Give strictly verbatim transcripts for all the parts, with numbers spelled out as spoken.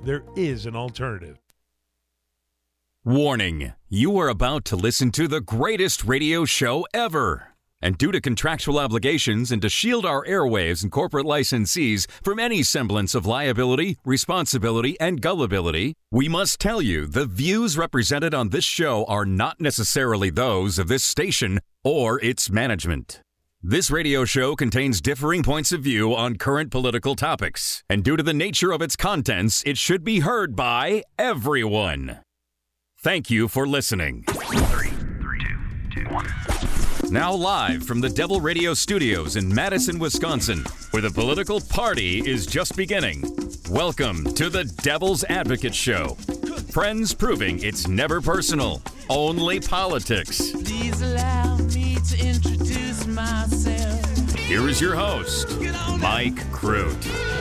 there is an alternative. Warning, you are about to listen to the greatest radio show ever. And due to contractual obligations and to shield our airwaves and corporate licensees from any semblance of liability, responsibility, and gullibility, we must tell you the views represented on this show are not necessarily those of this station or its management. This radio show contains differing points of view on current political topics, and due to the nature of its contents, it should be heard by everyone. Thank you for listening. Three, three, two, two, one. Now live from the Devil Radio Studios in Madison, Wisconsin, where the political party is just beginning. Welcome to the Devil's Advocate Show. Friends proving it's never personal, only politics. Please allow me to introduce myself. Here is your host, Mike Crute.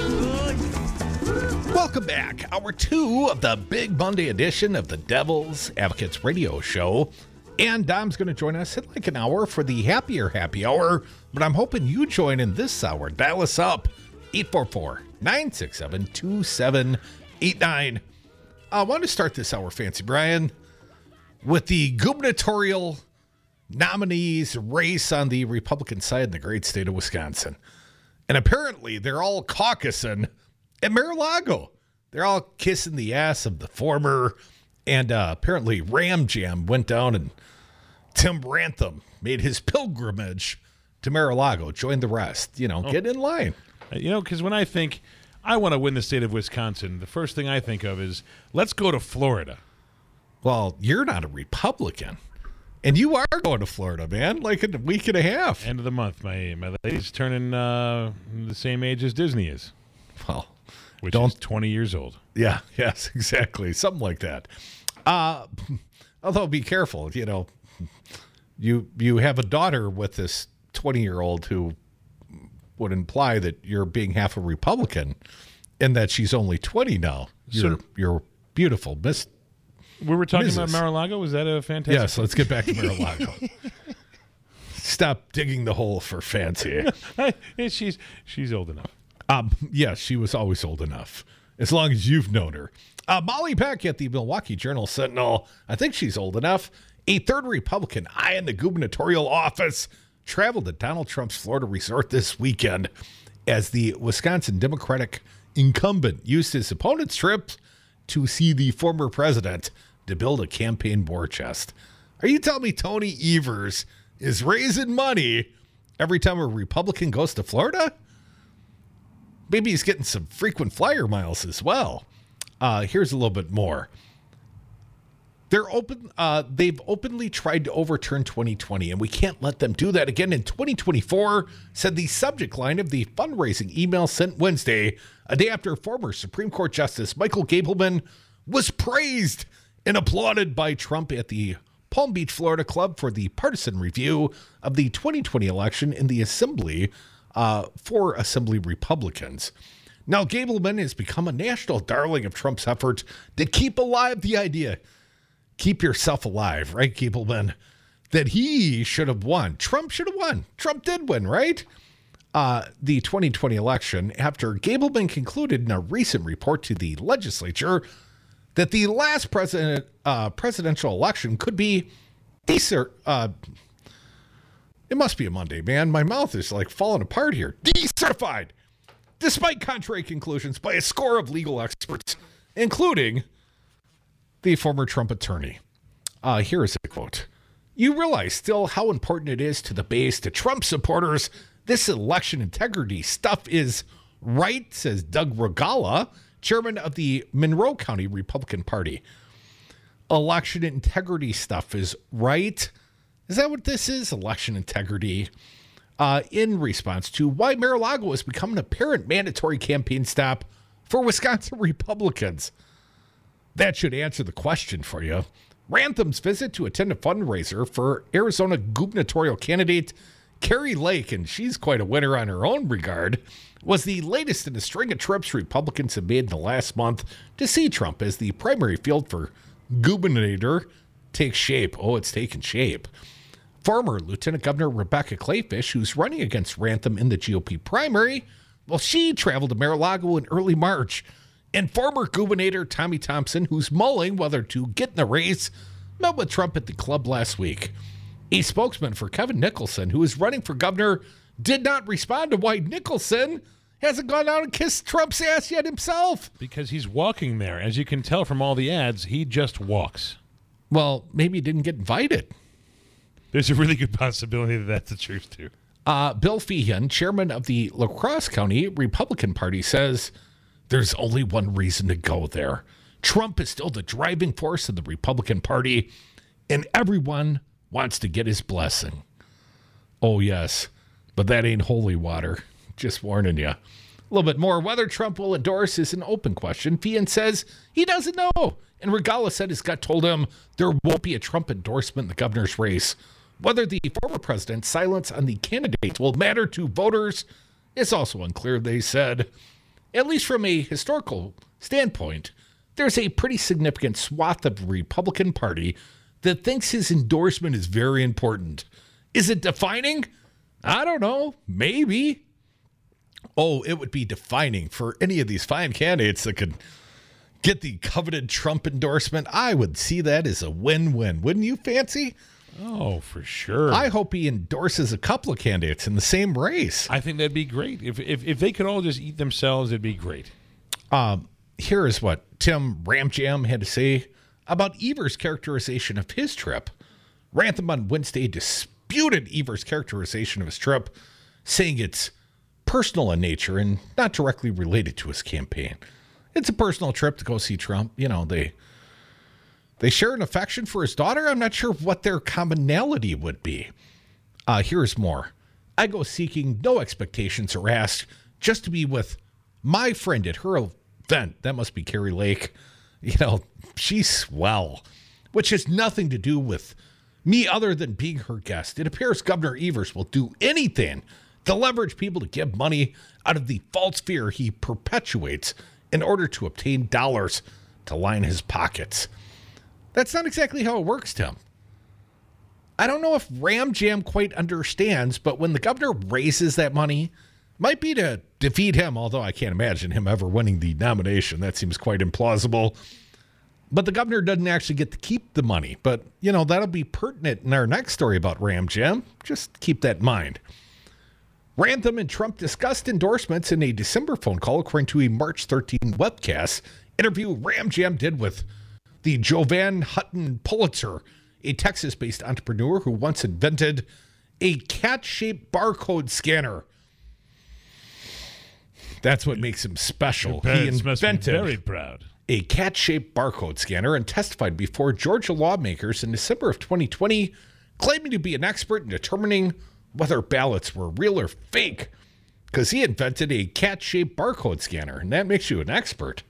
Welcome back. Hour two of the Big Monday edition of the Devil's Advocates Radio Show. And Dom's going to join us in like an hour for the happier happy hour. But I'm hoping you join in this hour. Dial us up, eight four four, nine six seven, two seven eight nine. I want to start this hour, Fancy Brian, with the gubernatorial nominees race on the Republican side in the great state of Wisconsin. And apparently they're all caucusing at Mar-a-Lago. They're all kissing the ass of the former. And uh, apparently Ram Jam went down and Tim Rantham made his pilgrimage to Mar-a-Lago, joined the rest. You know, oh. Get in line. You know, because when I think I want to win the state of Wisconsin, the first thing I think of is let's go to Florida. Well, you're not a Republican. And you are going to Florida, man, like in a week and a half. End of the month. My my lady's turning uh, the same age as Disney is. Well, which don't, is twenty years old. Yeah, yes, exactly. Something like that. Uh, although be careful, you know, you you have a daughter with this twenty-year-old who would imply that you're being half a Republican and that she's only twenty now. You're, so, you're beautiful, Miss. We were talking Missus about Mar-a-Lago. Was that a fantastic? Yes, let's get back to Mar-a-Lago. Stop digging the hole for Fancy. she's she's old enough. Um, yes, she was always old enough, as long as you've known her. Uh, Molly Peck at the Milwaukee Journal-Sentinel, I think she's old enough. A third Republican eyeing the gubernatorial office traveled to Donald Trump's Florida resort this weekend as the Wisconsin Democratic incumbent used his opponent's trip to see the former president to build a campaign war chest. Are you telling me Tony Evers is raising money every time a Republican goes to Florida? Maybe he's getting some frequent flyer miles as well. Uh, here's a little bit more. They're open. Uh, they've openly tried to overturn twenty twenty, and we can't let them do that again in twenty twenty-four, said the subject line of the fundraising email sent Wednesday, a day after former Supreme Court Justice Michael Gableman was praised and applauded by Trump at the Palm Beach, Florida Club for the partisan review of the twenty twenty election in the Assembly uh, for Assembly Republicans. Now, Gableman has become a national darling of Trump's efforts to keep alive the idea, keep yourself alive, right, Gableman, that he should have won. Trump should have won. Trump did win, right? Uh, the twenty twenty election after Gableman concluded in a recent report to the legislature that the last president uh, presidential election could be decert. Uh, it must be a Monday, man. My mouth is like falling apart here. Decertified, despite contrary conclusions by a score of legal experts, including the former Trump attorney. Uh, here is a quote. You realize still how important it is to the base, to Trump supporters. This election integrity stuff is right, says Doug Regala, chairman of the Monroe County Republican Party. Election integrity stuff is right. Is that what this is? Election integrity. Uh, in response to why Mar-a-Lago has become an apparent mandatory campaign stop for Wisconsin Republicans. That should answer the question for you. Rantham's visit to attend a fundraiser for Arizona gubernatorial candidate Kari Lake, and she's quite a winner on her own regard, was the latest in a string of trips Republicans have made in the last month to see Trump as the primary field for gubernator takes shape. Oh, it's taken shape. Former Lieutenant Governor Rebecca Kleefisch, who's running against Rantham in the G O P primary, well, she traveled to Mar-a-Lago in early March And former Gubernator Tommy Thompson, who's mulling whether to get in the race, met with Trump at the club last week. A spokesman for Kevin Nicholson, who is running for governor, did not respond to why Nicholson hasn't gone out and kissed Trump's ass yet himself. Because he's walking there. As you can tell from all the ads, he just walks. Well, maybe he didn't get invited. There's a really good possibility that that's the truth, too. Uh, Bill Feehan, chairman of the La Crosse County Republican Party, says there's only one reason to go there. Trump is still the driving force of the Republican Party, and everyone wants to get his blessing. Oh, yes, but that ain't holy water. Just warning you. A little bit more. Whether Trump will endorse is an open question. Feehan says he doesn't know. And Regala said his gut told him there won't be a Trump endorsement in the governor's race. Whether the former president's silence on the candidates will matter to voters is also unclear, they said. At least from a historical standpoint, there's a pretty significant swath of the Republican Party that thinks his endorsement is very important. Is it defining? I don't know. Maybe. Oh, it would be defining for any of these fine candidates that could get the coveted Trump endorsement. I would see that as a win-win. Wouldn't you, Fancy? Oh, for sure. I hope he endorses a couple of candidates in the same race. I think that'd be great. If if, if they could all just eat themselves, it'd be great. Um, here is what Tim Ramjam had to say about Evers' characterization of his trip. Rantham on Wednesday disputed Evers' characterization of his trip, saying it's personal in nature and not directly related to his campaign. It's a personal trip to go see Trump. You know, they they share an affection for his daughter. I'm not sure what their commonality would be. Uh, here's more. I go seeking no expectations or ask, just to be with my friend at her event. That must be Carrie Lake. You know, she's swell, which has nothing to do with me other than being her guest. It appears Governor Evers will do anything to leverage people to give money out of the false fear he perpetuates in order to obtain dollars to line his pockets. That's not exactly how it works, Tim. I don't know if Ramjam quite understands, but when the governor raises that money, might be to defeat him, although I can't imagine him ever winning the nomination. That seems quite implausible. But the governor doesn't actually get to keep the money. But, you know, that'll be pertinent in our next story about Ramjam. Just keep that in mind. Rantham and Trump discussed endorsements in a December phone call, according to a March thirteenth webcast interview Ramjam did with the Jovan Hutton Pulitzer, a Texas-based entrepreneur who once invented a cat-shaped barcode scanner. That's what makes him special. He invented very proud. a cat-shaped barcode scanner and testified before Georgia lawmakers in December of twenty twenty, claiming to be an expert in determining whether ballots were real or fake, because he invented a cat-shaped barcode scanner, and that makes you an expert.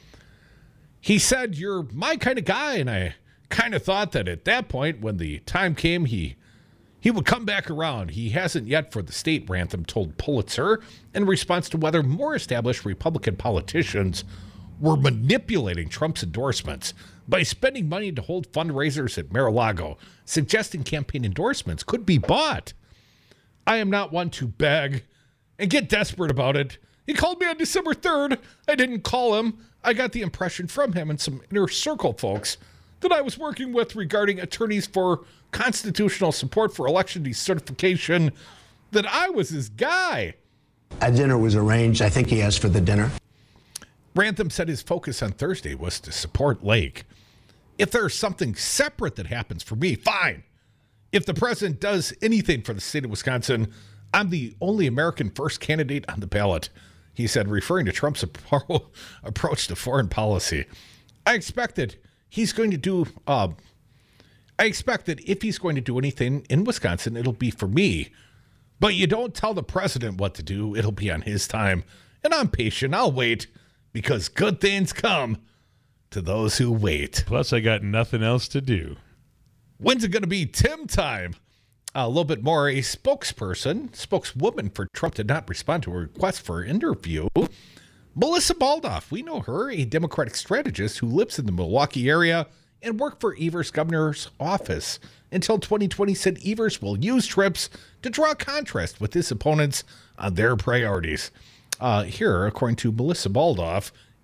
He said, "You're my kind of guy," and I kind of thought that at that point, when the time came, he he would come back around. He hasn't yet for the state, Rantham told Pulitzer in response to whether more established Republican politicians were manipulating Trump's endorsements by spending money to hold fundraisers at Mar-a-Lago, suggesting campaign endorsements could be bought. I am not one to beg and get desperate about it. He called me on December third. I didn't call him. I got the impression from him and some inner circle folks that I was working with regarding attorneys for constitutional support for election decertification that I was his guy. A dinner was arranged. I think he asked for the dinner. Rantham said his focus on Thursday was to support Lake. If there's something separate that happens for me, fine. If the president does anything for the state of Wisconsin, I'm the only American first candidate on the ballot, he said, referring to Trump's approach to foreign policy. I expect that he's going to do, uh, I expect that if he's going to do anything in Wisconsin, it'll be for me. But you don't tell the president what to do. It'll be on his time. And I'm patient. I'll wait, because good things come to those who wait. Plus, I got nothing else to do. When's it going to be Tim time? A little bit more. A spokesperson, spokeswoman for Trump did not respond to a request for an interview. Melissa Baldoff, we know her, a Democratic strategist who lives in the Milwaukee area and worked for Evers' governor's office until twenty twenty, said Evers will use trips to draw contrast with his opponents on their priorities. Uh, here, according to Melissa Baldoff,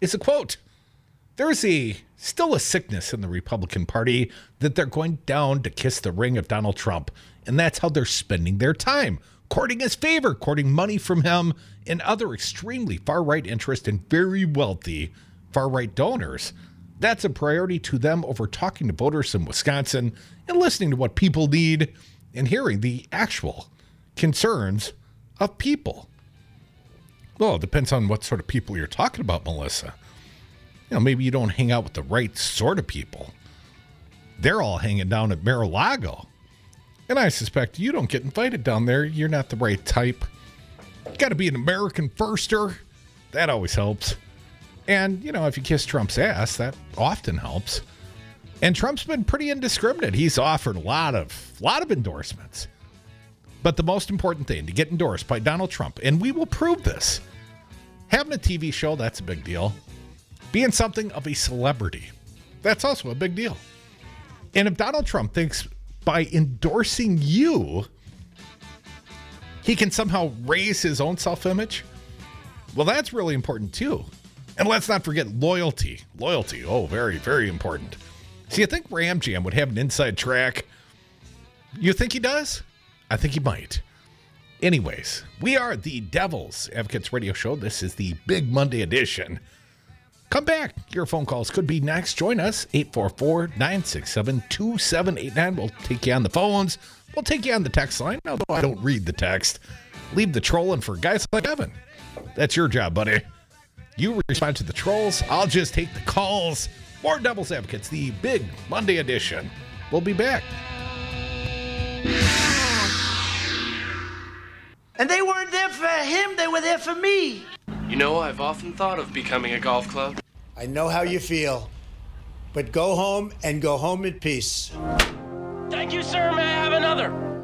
is a quote. There's a still a sickness in the Republican Party that they're going down to kiss the ring of Donald Trump. And that's how they're spending their time, courting his favor, courting money from him and other extremely far-right interests and very wealthy far-right donors. That's a priority to them over talking to voters in Wisconsin and listening to what people need and hearing the actual concerns of people. Well, it depends on what sort of people you're talking about, Melissa. You know, maybe you don't hang out with the right sort of people. They're all hanging down at Mar-a-Lago. And I suspect you don't get invited down there. You're not the right type. Got to be an American firster. That always helps. And, you know, if you kiss Trump's ass, that often helps. And Trump's been pretty indiscriminate. He's offered a lot of, lot of endorsements. But the most important thing, to get endorsed by Donald Trump, and we will prove this, having a T V show, that's a big deal. Being something of a celebrity, that's also a big deal. And if Donald Trump thinks by endorsing you, he can somehow raise his own self-image, well, that's really important too. And let's not forget loyalty. Loyalty, oh, very, very important. See, you think Ram Jam would have an inside track? You think he does? I think he might. Anyways, we are the Devil's Advocates Radio Show. This is the Big Monday edition. Come back. Your phone calls could be next. Join us, eight four four, nine six seven, two seven eight nine. We'll take you on the phones. We'll take you on the text line, although I don't read the text. Leave the trolling for guys like Evan. That's your job, buddy. You respond to the trolls. I'll just take the calls. More Devil's Advocates, the Big Monday edition. We'll be back. And they weren't there for him, they were there for me. You know, I've often thought of becoming a golf club. I know how you feel, but go home and go home in peace. Thank you, sir. May I have another?